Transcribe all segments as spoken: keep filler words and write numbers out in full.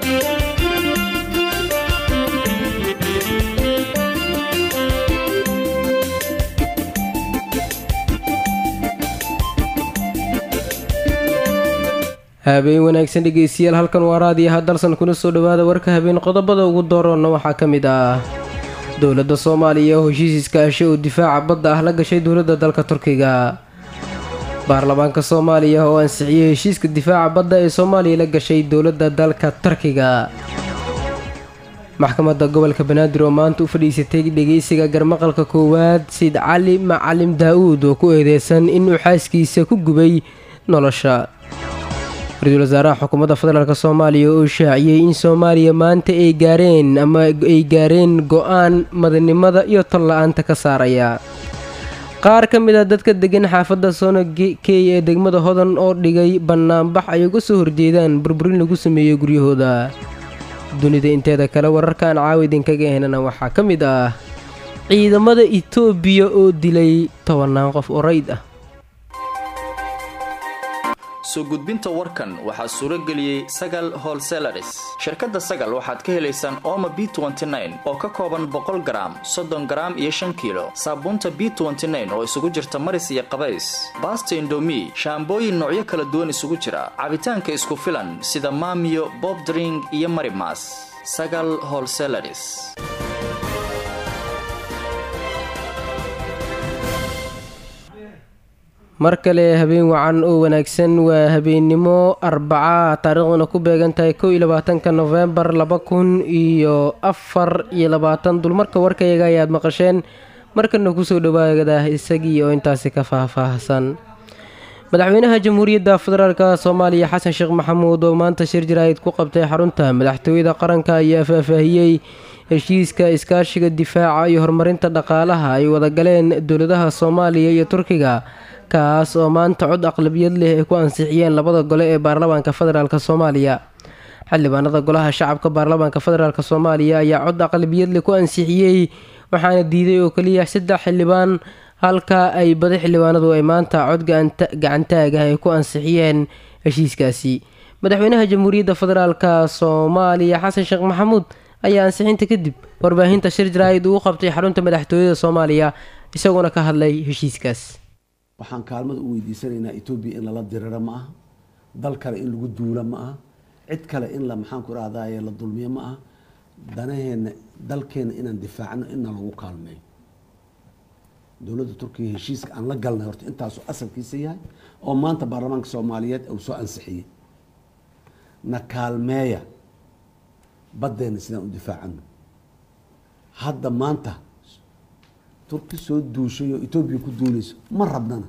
habeen wanaagsan dhegeystayaal halkan waa raadiyaha dalsan kuna soo dhawaada warka habeen qodobada ugu doorona waxaa ka mid ah dowladda Soomaaliya oo heshiis iskaashi oo difaaca badda ah la gashay dowladda dalka Turkiga baarlamaanka Soomaaliya oo ansixiyay heshiiska difaaca badda ee Soomaaliya la gashay dowladda dalka Turkiga maxkamadda gobolka Banaadir oo maanta u fadhiisatay dhageysiga garmaqalka koowaad Said Cali Macalim Daawud oo ku eedeysan inuu xaaskiisa ku gubay nolosha رئيس وزراء حكومة فدرالك الصومالية oo shaaciyay in Soomaaliya maanta ay gaareen ama ay gaareen go'aan madanimada iyo talla'aanta ka saaraya qaar ka mid ah dadka degan xaafadda Soonakey ee degmada Hodan oo dhigay banaanbax ay uga soo horjeedaan burburin lagu sameeyay guryahooda dunida inteeda kale wararkan caawidin kaga heynana waxaa ka mid ah ciidamada Itoobiya oo dilay toban qof oo rayd ah soo gudbinta warkan waxaa suuro galiyay Sagal Wholesalers shirkadda Sagal waxaad ka helaysaan Omo B twenty nine oo ka kooban boqol gram soddon gram iyo shan kiilo saabuunta B twenty nine oo isugu jirta maris iyo qabays baasto indomie shaambooyin noocyo kala duwan isugu jira cabitaanka isku filan sida Maamiyo Bob Drink iyo Marimas Sagal Wholesalers markale habeen wacan oo wanaagsan waa habeennimo arbaca taariikhduna ku beegan tahay kow iyo labaatanka November laba kun iyo afar iyo labaatan dulmarka warkayaga ayaad maqasheen markana ku soo dhawaada isagii oo intaasi ka faahfaahsan madaxweynaha jamhuuriyadda federaalka Soomaaliya Xasan Sheekh Maxamuud oo maanta shir jiraayid ku qabtay xarunta madaxtooyada qaranka ayaa faahfaahiyay heshiiska iskaashiga difaaca iyo horumarinta dhaqaalaha ay wada galeen dowladaha Soomaaliya iyo Turkiga kaas oo maanta cod aqlabiyad leh ay ku ansixiyeen labada gole ee baarlamaanka federaalka Soomaaliya xildhibaanada golaha shacabka baarlamaanka federaalka Soomaaliya ayaa cod aqlabiyad leh ku ansixiyay waxaana diiday oo kaliya saddex xildhibaan halka ay badi xildhibaanadu ay maanta cod gacantaag ah ay ku ansixiyeen heshiiskaasi madaxweynaha jamhuuriyadda federaalka Soomaaliya Xasan Sheekh Maxamuud ayaa ansixinta kadib warbaahinta shir jiraayid uu qabtay xarunta madaxtooyada Soomaaliya isagoo ka hadlay heshiiskaas waxaan kaalmada u weydiisanaynaa Itoobiya in la diriro ma aha dal kale in lagu duula ma aha cid kale in la maxaan ku raadaayo la dulmiyo ma aha danaheena dalkeena inaan difaacno in lagu kaalmeeyo dowladda Turkiga heshiiska aan la galnay horta intaas oo asalkiisa yahay oo maanta baarlamaanka Soomaaliyeed uu soo ansixiyay na kaalmeeya badeena sidaan u difaacno hadda maanta Turki soo duushay oo Itoobiya ku duulayso ma rabnana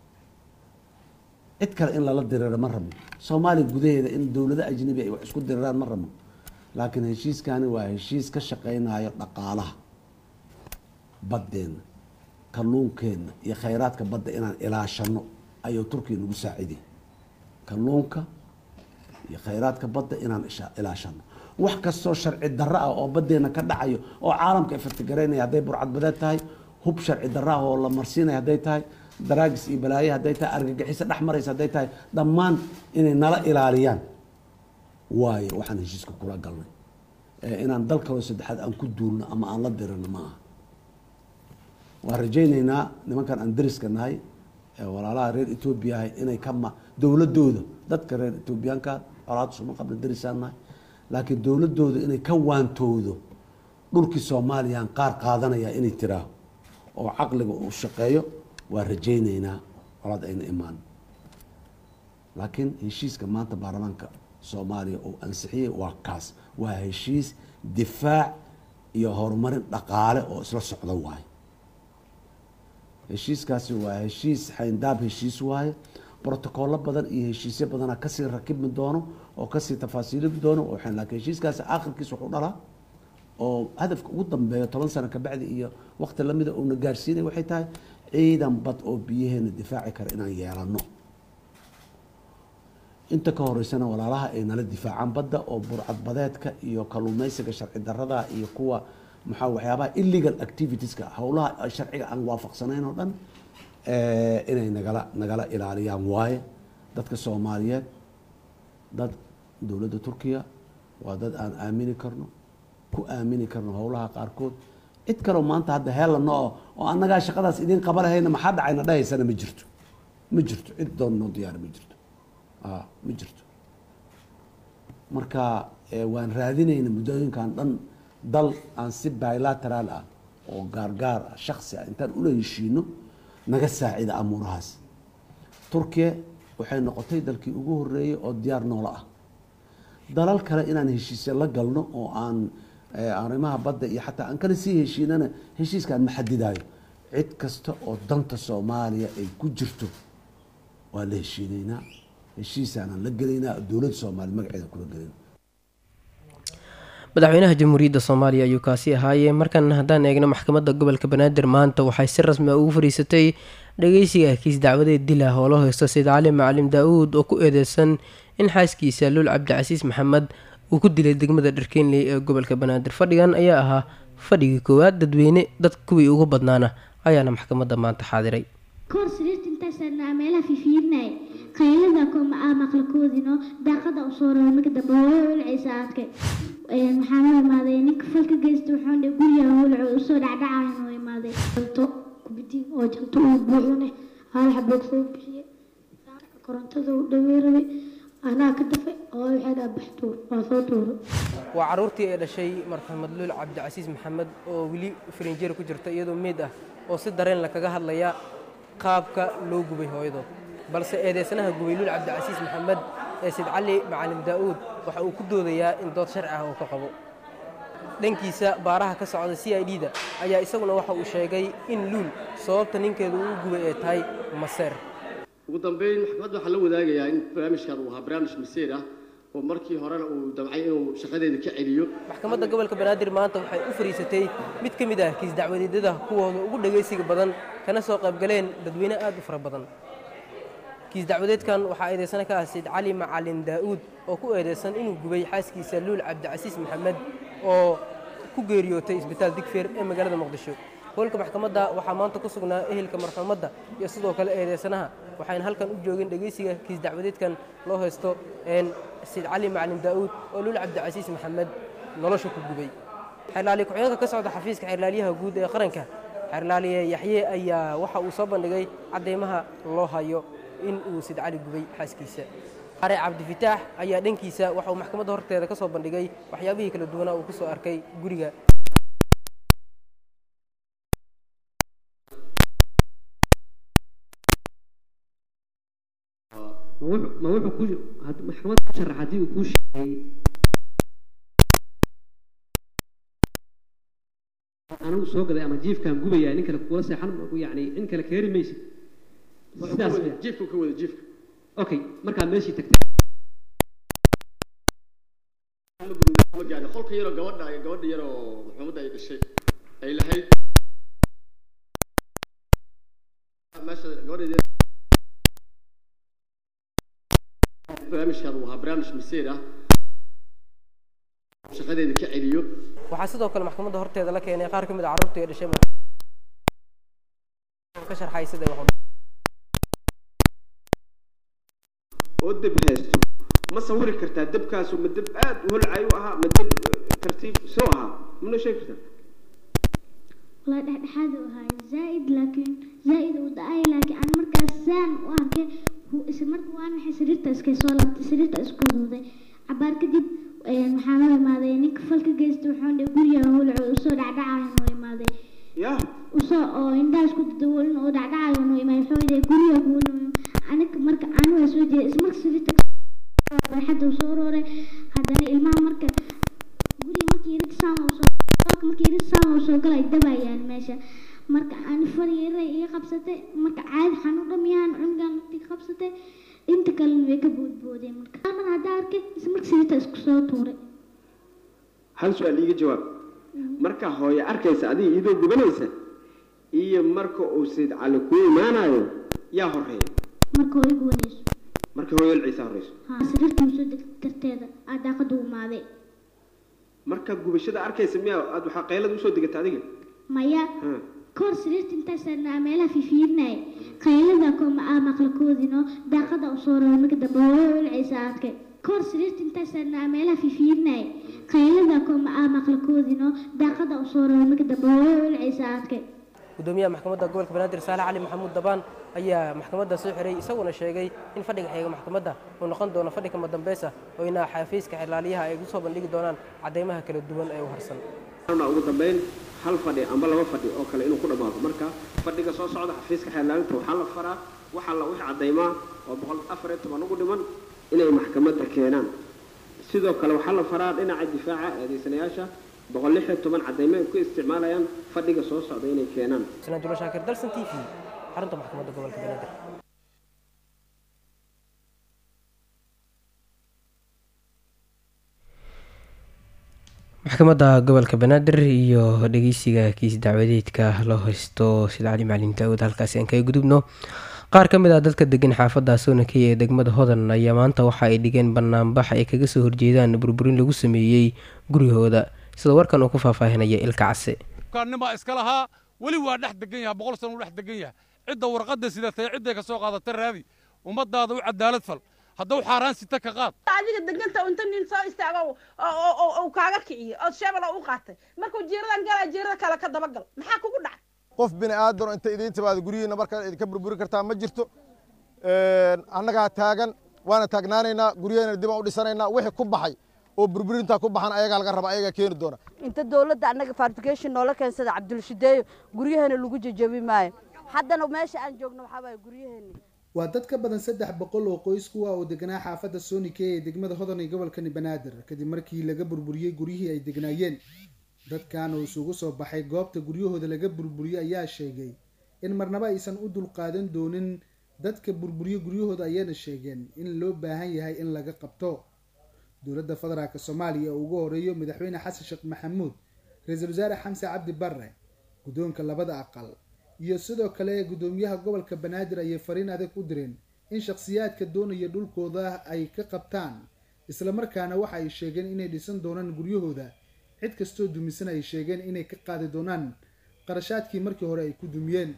cid kale in la diriro ma rabno Soomaaliya gudaheeda in dawladda ajnabi ay wax isku diriraan ma rabno laakiin heshiiskani waa heshiis ka shaqeynayo dhaqaalaha badeena kalluunkeena iyo khayraadka badda inaan ilaashano ayuu Turkiga nagu saaciday kalluunka iyo khayraadka badda inaan ilaashano wax kastoo sharci darro ah oo badeena ka dhacayo oo caalamka iftigareynaya haday burcad badeed tahay hub sharci darro ah oo la marsiinay haday tahay daraagis iyo balaayo haday tahay argagixis dhex maraysa haday tahay dhammaan inay nala ilaaliyaan waayo waxaan heshiiska kula galnay ee inaan dalka oo saddexaad aan ku duulno ama aan la dirino ma aha waan rajaynaynaa nimankan aan dariska nahay ee walaalaha reer Itoobiya inay kama dawladooda dadka reer Itoobiyaanka colaad soo qabla darisaan nahay laakiin dawladooda inay ka waantoodo dhulkii Soomaaliya qaar qaadanaya inay tiraa oo aqliga uu shaqeeyo waa rajaynaynaa colaad ayna imaan laakiin heshiiska maanta baarlamaanka Soomaaliya oo ansixiyay waa kaas waa heshiis difaac iyo horumarin dhaqaale oo isla socda waay heshiiskaasi waa heshiis xayndaab heshiis waay بروتوكول بدن إيه هشيسة بدن كسر ركب من دونه أو كسر تفاصيل بدونه وحين لكن هشيس كاس آخر كيس وحولها أو هدف قدام بطلان سنة كبعد إيه وقت لما ده ونجارسينه وحيتها عيدا بطء بيهن الدفاع كرنا يعلنه أنت كهورسنا ولا لها إن الدفاع عن بدأ أو برعد بدأت كيو كلوميس كشرع الدرجة إيه قوة محاول حيابها illegal activities كهؤلاء الشرع عن وافق سنين ودن inay nagala nagala ilaaliyaan waaye dadka Soomaaliyeed dad dawladda Turkiga waa dad aan aamini karno ku aamini karno howlaha qaarkood cid kaloo maanta hadda heelano oo oo annagaa shaqadaas idiin qaba lahayna maxaa dhacayna dhahaysana ma jirto ma jirto cid doon noo diyaar ma jirto ah ma jirto marka waan raadinayna muddooyinkan dhan dal aan si bilateral ah oo gaargaar ah shakhsi ah intaan ula heshiino naga saacida amuurahaas turkiya waxay noqotay dalkii ugu horeeyay oo diyaar noola ah dalal kale inaan heshiisyo la galno oo aan arrimaha badda iyo xataa aan kala sii heshiinana heshiiskaan ma xadidayo cid kasta oo danta soomaaliya ay ku jirto waa la heshiinaynaa heshiisaanaan la gelaynaa dowladda soomaaliya magaceeda kula gelina madaxweynaha jamhuuriyadda soomaaliya ayuu kaasi ahaayee markan haddaan eegno maxkamadda gobolka banaadir maanta waxay si rasmi ah ugu fadhiisatay dhageysiga kiis dacwadeed dil ah oo loo haysto sayid cali macalim daa-uud oo ku eedeysan in xaaskiisa luul cabdicasiis maxamed uu ku dilay degmada dharkeenley ee gobolka banaadir fadhigan ayaa ahaa fadhigii koowaad dadweyne dadka kuwii ugu badnaana ayaana maxkamadda maanta xaadiray kahor sariirta intaasana meelaha fiifiirnay qaylada kuma ah maqlakoodino daaqada u soo raray marka dambe hooyo wilcaysa aadkay maxaa loo imaaday ninka falka geysta wuxuu dhe guriga howlco usoo dhacdhacayn oo imaaday janto kubidi oo janto uu buuxune hal xabood soo bixiyey korontada u dhaweerabe anaa ka dafay oo waxay dhaa baxtuur waa soo tuuro waa caruurtii ay dhashay marxuumad luul cabdicasiis maxamed oo weli farinjeer ku jirta iyadoo meed ah oo si dareen la kaga hadlaya qaabka loo gubay hooyadood balse eedeysanaha gubay luul cabdicasiis maxamed ee sayid cali macalim daa-uud waxa uu ku doodayaa in dood sharci ah uu ka qabo dhankiisa baaraha ka socda c i d da ayaa isaguna waxa uu sheegay in luul sababta ninkeedu uu gubay ay tahay maseer ugu dambeyn maxkamadda waxaa la wadaagayaa in barnaamijkan uu ahaa barnaamij maseer ah oo markii horena uu damcay inuu shaqadeeda ka celiyo maxkamadda gobolka banaadir maanta waxay u fariisatay mid ka mid ah kiis dacwadeedyada kuwooda ugu dhagaysiga badan kana soo qaybgaleen dadweyne aad u fara badan kiis dacwadeedkan waxaa eedeysana ka ah sayid cali macalin daa-uud oo ku eedeysan inuu gubay xaaskiisa luul cabdicasiis maxamed oo ku geeriyootay isbitaal digfeer ee magaalada muqdisho howlka maxkamadda waxaa maanta ku sugnaa ehelka marxuumadda iyo sidoo kale eedeysanaha waxayna halkan u joogeen dhegeysiga kiis dacwadeedkan loo haysto sayid cali macalin daa-uud oo luul cabdicasiis maxamed nolosha ku gubay xeerlaaliye ku-xigeenka ka socda xafiiska xeerlaaliyaha guud ee qaranka xeerlaaliye yaxye ayaa waxa uu soo bandhigay cadeymaha loo hayo in uu sayid cali gubay xaaskiisa are cabdifitaax ayaa dhankiisa waxa uu maxkamadda horteeda ka soo bandhigay waxyaabihii kala duwanaa uu ku soo arkay guriga ma wuxuu ku maxkamad ku sharax haddii uu kuu sheegay anigu soo gaday ama jiifkaan gubaya nin kale kula seexan yani in kale keeri maysid sidaas jiifka ka wada jiifka okay markaa meeshii tagtay qolka yaroo gabadha gabadha yaroo maxkamadda ay dhashay ay lahayd meesha gabadha barnaamijkan uu ahaa barnaamij maseer ah shaqadeeda ka celiyo waxaa sidoo kale maxkamadda horteeda la keenay qaar ka mid a carruurtii ay dhashay ka sharxay sida wax oo dab haysto ma sawiri kartaa dabkaasu ma dab aad u holcay u ahaa ma dab tartiib soo ahaa mana sheegi kartaa la dhexdhexaad u ahaa zaaid laakiin zaaid uu dhacay laakiin aan markaas saan u arkay isla markii waan maxay sariirta iska soo laabtay sariirta isku duuday cabaar kadib waxaa loo imaaday ninka falka geysta wuxuu dhe guriga howlco usoo dhacdhacayo noo imaaday ya usoo oo indhaha isku dawoolin oo dhacdhacayo noo imaaday wuxuu dhe guriga guuno aniga marka aan waa soo jeeday isla markii sariirta barxadda usoo rooray haddana ilmaha marka guriga markii irid saan oo soo markii irid saan oo soo galay dabayaan meesha marka aan fariiray iyo qabsatay marka caadi xanuun dhamiyaan cungan tii qabsatay inta kale way ka boodboodeen marka aan hada arkay isla sida isku soo tuuray hal su'aal iga jawaab marka hooyo arkaysa adiga idoo gubanaysa iyo marka uu sayid cali ku imaanayo yaa horeeya marka hooyo gubanayso marka hooyo ciisa horeyso ha sariirta soo degtarteeda aad daaqadu umaaday marka gubashada arkaysa miyaa aad waxa qaylada u soo degatay adiga maya kahor sariirta intaasana meelaha fiifiirnay qaylada kuma ah maqlakoodino daaqada u soo raray marka dambe hooyo wilcaysa aadkay kor sariirta intaasana meelaha fiifiirnay qaylada kuma maqalkoodino daaqada u soo raro marka dambe hooyo ilcaysa arkay gudoomiyaha maxkamadda gobolka banaadir saalax cali maxamuud dabaan ayaa maxkamadda soo xiray isaguna sheegay in fadhiga xiga maxkamadda uu noqon doono fadhi kama dambaysa oo ina xafiiska xilaliyaha ay u soo bandhigi doonaan cadeymaha kala duwan ee u harsan ugu dambeyn hal fadhi amba laba fadhi oo kale inuu ku dhamaado marka fadhiga soo socda xafiiska xilaalinta waxaa la faraa waxa la wixii cadeymaa oo boqol afar iyo toban ugu dhiman inay maxkamadda keenaan sidoo kale waxaa la faraa dhinaca difaaca eedeysanayaasha boqol lix iyo toban cadeymo ay ku isticmaalayaan fadhiga soo socda inay keenaan sanad jula shaakir dalsan t v xarunta maxkamadda gobolka banaadir maxkamadda gobolka banaadir iyo dhegeysiga kiis dacwadeedka loo haysto sida cali macalin daawud halkaasi aan kaga gudubno qaar ka mid ah dadka degan xaafadda soonakey ee degmada hodan ayaa maanta waxa ay dhigeen banaanbax ay kaga soo horjeedaan burburin lagu sameeyey guryahooda sida warkan uu ku faahfaahinaya ilka case kaanima iska lahaa weli waa dhex degan yahay boqol sano uu dhex degan yahay cidda warqadda sidatay cidday ka soo qaadatay raadi ummadaada u cadaalad fal hadduu xaaraan sita ka qaad adiga deganta inta nin soo istaago oo kaaga kiciyo oo sheebala u qaatay markuu jiiradan galaa jiirada kale ka dabagal maxaa kugu dhacay qof bini aadan inta idin timaado gurihiina marka idinka burburi kartaa ma jirto annagaa taagan waana taagnaanaynaa guryaheena dib aan u dhisanaynaa wixii ku baxay oo burburintaa ku baxan ayagaa laga raba ayagaa keeni doona inta dowladda annaga fabrication noola keensada cabdulshideeyo guryaheena lagu jajabi maayo haddana meesha aan joogno waxaa waaye guryaheena waa dad ka badan saddex boqol oo qoys kuwa oo deganaa xaafadda soonike ee degmada hodan ee gobolkani banaadir kadib markii laga burburiyey guryihii ay degnaayeen dadkan oo isugu soo baxay goobta guryahooda laga burburiyey ayaa sheegay in marnaba aysan u dulqaadan doonin dadka burburiye guryahooda ayayna sheegeen in loo baahan yahay in laga qabto dowladda federaalka soomaaliya oo ugu horeeyo madaxweyne xasan sheekh maxamuud ra-iisul wasaare xamse cabdi barre guddoonka labada aqal iyo sidoo kale gudoomiyaha gobolka banaadir ayay fariin adag u direen in shakhsiyaadka doonaya dhulkooda ay ka qabtaan islamarkaana waxa ay sheegeen inay dhisan doonaan guryahooda cid kastoo dumisan ay sheegeen inay ka qaadi doonaan qarashaadkii markii hore ay ku dumiyeen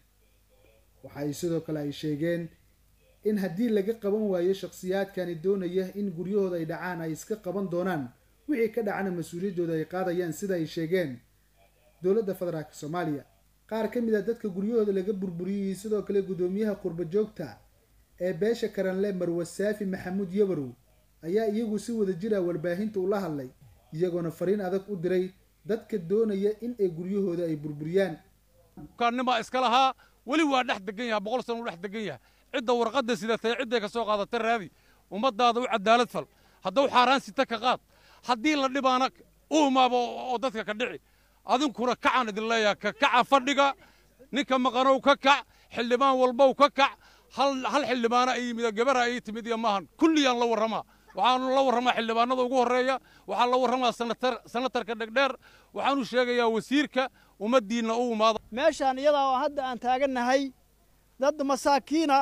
waxa ay sidoo kale ay sheegeen in haddii laga qaban waayo shakhsiyaadkani doonaya in guryahooda ay dhacaan ay iska qaban doonaan wixii ka dhacana mas-uuliyaddooda ay qaadayaan sida ay sheegeen dowladda federaalka soomaaliya qaar ka mid ah dadka guryahooda laga burburiyey sidoo kale gudoomiyaha qurba joogta ee beesha karanle marwe saafi maxamuud yabarow ayaa iyagu si wada jira warbaahinta ula hadlay iyagoona fariin adag u diray dadka doonaya in ay guryahooda ay burburiyaan kaanima iska lahaa weli waa dhex degan yahay boqol sano uu dhex degan yahay cidda warqadda sidatay cidday ka soo qaadatay raadi ummadaada u cadaalad fal hadduu xaaraan sita ka qaad haddii la dhibaana u imaabo oo dadka ka dhici adinkuna kacaan idin leeyahay ka kaca fadhiga ninka maqanow ka kac xildhibaan walbow ka kac hal hal xildhibaana ay yimid gabara ay timid iyo maahan kulliyaan la warramaa waxaanu la warramaa xildhibaanada ugu horreeya waxaa la warramaa sanatar sanatarka dhegdheer waxaanu sheegayaa wasiirka ummaddiinna u imaado meeshaan iyadaa oo hadda aan taagannahay dad masaakiina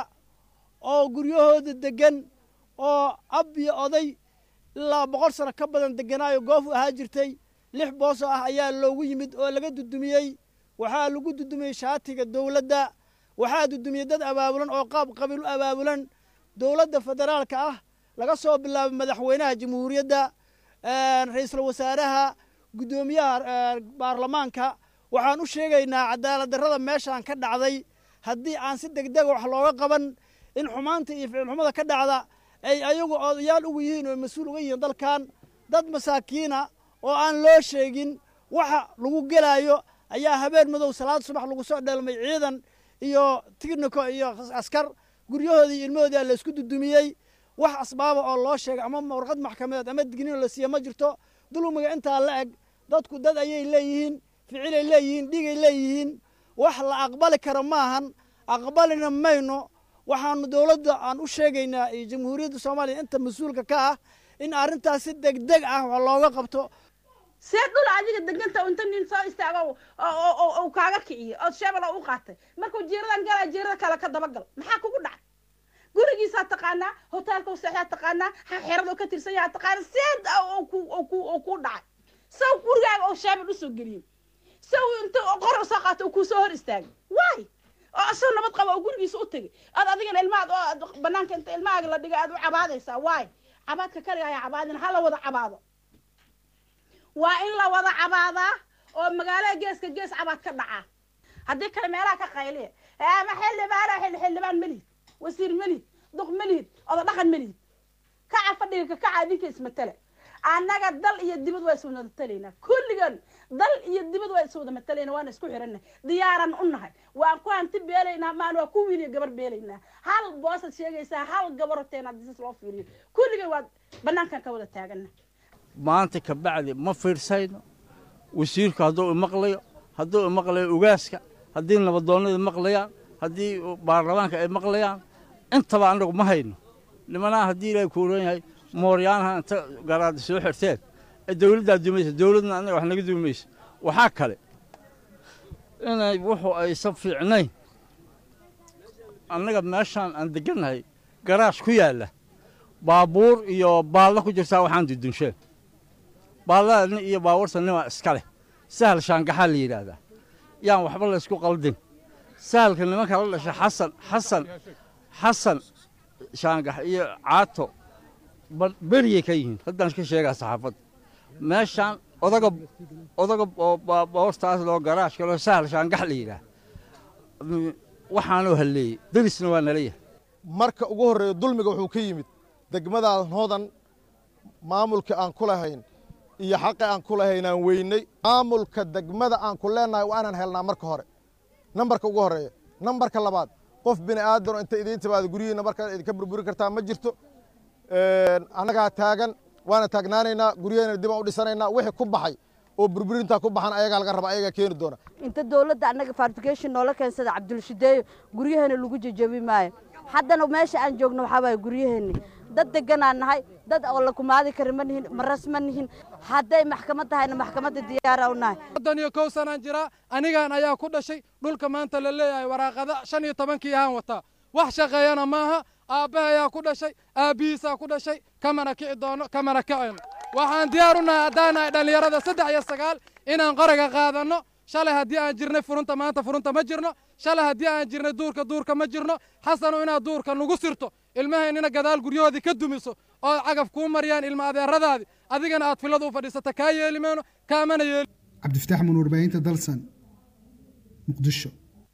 oo guryahooda deggan oo ab iyo oday ilaa boqol sano ka badan degganaayo goof u ahaa jirtay lix booso ah ayaa loogu yimid oo laga dudumiyey waxaa lagu dudumiyey shaatiga dowladda waxaa dudumiyey dad abaabulan oo qaab qabiil u abaabulan dowladda federaalka ah laga soo bilaabo madaxweynaha jamhuuriyadda ra-iisul wasaaraha guddoomiyaha baarlamaanka waxaan u sheegaynaa cadaalad darrada meeshaan ka dhacday haddii aan si degdega wax looga qaban in xumaanta iyo ficilxumada ka dhacda ay ayagu odayaal ugu yihiin oo mas-uul uga yihiin dalkan dad masaakiina oo aan loo sheegin waxa lagu gelaayo ayaa habeen madow salaad subax lagu soo dheelmay ciidan iyo tigniko iyo askar guryahoodii iyo ilmahoodii la isku dudumiyey wax asbaaba oo loo sheegay ama warqad maxkamadeed ama digniin la siiyo ma jirto dulmiga intaa la eg dadku dad ayay leeyihiin ficilay leeyihiin dhigay leeyihiin wax la aqbali karo maahan aqbalina mayno waxaanu dowladda aan u sheegaynaa iyo jamhuuriyadda soomaaliya inta mas-uulka ka ah in arrintaas si degdeg ah wax looga qabto see dhul adiga deganta inta nin soo istaago oo kaaga kiciyo oo sheebala u qaatay markuu jiiradan galaa jiirada kale ka dabagal maxaa kugu dhacay gurigiisaa taqaanaa hoteelka u seexdaa taqaanaa xerada ka tirsan yaha taqaana seed oo ku dhacay saw gurigaaga oo sheebal usoo geliyey saw inta qor soo qaata oo kusoo hor istaagay waay oo asoo nabad qaba oo gurigiisa u tegay aad adigana ilmaad oo banaanka inta ilmahaaga la dhigay aad u cabaadaysaa waay cabaadka kaliya ayaa cabaadin ha la wada cabaado waa in la wada cabaadaa oo magaalada geeska gees cabaad ka dhaca haddii kale meelaha ka qayliya ama xildhibaan xildhibaan malid wasiir malid duq malid oda dhaqan malid kaca fadhiga kaca adinka ismatale annaga dal iyo dibad waa isku mataleynaa kulligan dal iyo dibad waa isku mataleynaa waan isku xiranay diyaaran u nahay waan ku hanti beelaynaa maan waa ku wiil gabar beelaynaa hal boosad sheegaysaa hal gabaroteena disas loo fiiriyo kulligan waa banaankan ka wada taagana maanta ka bacdi ma fiirsayno wasiirku hadduu maqlayo hadduu maqlayo ugaaska haddii nabadoonnada maqlayaan haddii baarlamaanka ay maqlayaan intaba anagu ma hayno nimanaha haddii ilaahay kuuran yahay mooryaanaha inta garaada soo xirteen ee dawladdaa dumaysa dawladna annaga wax naga dumaysa waxaa kale inay wuxuu aysan fiicnayn annaga meeshaan aan degannahay garaash ku yaalla baabuur iyo baallo ku jirtaa waxaan dudunsheen baallada iyo baabuurta nimaa iska leh sahal shaangaxaa la yidhaahdaa yaan waxba laysku qaldin sahalka nimanka la dhashay xasan xasan xasan shaangax iyo caato beriyay ka yihiin haddaan ka sheegaa saxaafadda meeshaan odaga odaga oo baabuurtaas loo garaash kaloo sahal shaangax la yidhaah waxaanoo halleeyey derisna waa nala yahay marka ugu horreeya dulmiga wuxuu ka yimid degmadaa hoodan maamulka aan ku lahayn iyo xaqi aan ku lahayn aan weynay maamulka degmada aan ku leenahay waa inaan helnaa marka hore nambarka ugu horreeya nambarka labaad qof bini aadano inta idiin timaado guryihiina markaa idinka burburi kartaa ma jirto annagaa taagan waana taagnaanaynaa guryaheena dib aan u dhisanaynaa wixii ku baxay oo burburintaa ku baxan ayagaa laga raba ayagaa keeni doona inta dawladda annaga fabrication noola keensada cabdulshideeyo guryaheena lagu jajabi maayo haddana meesha aan joogno waxaa waaye guryaheeni dad deganaan nahay dad oo la kumaadi kara ma nihin maras ma nihin hadday maxkamad tahayna maxkamadda diyaara u nahay soddon iyo kow sanaan jiraa anigaan ayaa ku dhashay dhulka maanta la leeyahay waraaqada shan iyo tobankii ahaan wataa wax shaqeeyana maaha aabbaha ayaa ku dhashay aabbihiisaa ku dhashay kamana kici doono kamana kacayno waxaan diyaar u nahay haddaan nahay dhallinyarada saddex iyo sagaal inaan qoriga qaadanno shalay haddii aan jirnay furunta maanta furunta ma jirno shalay haddii aan jirnay duurka duurka ma jirno xasanu inaad duurka nugu sirto ilmahaynina gadaal guryahoodii ka dumiso oo cagaf kuu mariyaan ilma adeeradaadii adigana aad filada u fadhiisata kaa yeeli mayno kaamana yeeli cabdifataax mun warbaahinta dalsan muqdisho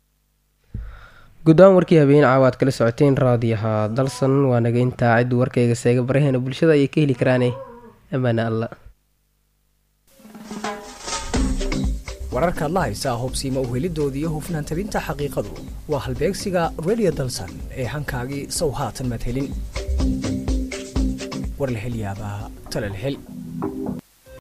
guddaan warkii habeen caawaad kala socoteen raadiyaha dalsan waa naga intaa ciddu warkayga seega baraheena bulshada ayay ka heli karaane ammaane alla wararka adla haysaa hubsiima u helidoodii iyo hufnaan tabinta xaqiiqadu waa halbeegsiga radio dalsan ee hankaagii sow haatan maad helin war la hel yaabaa tala la hel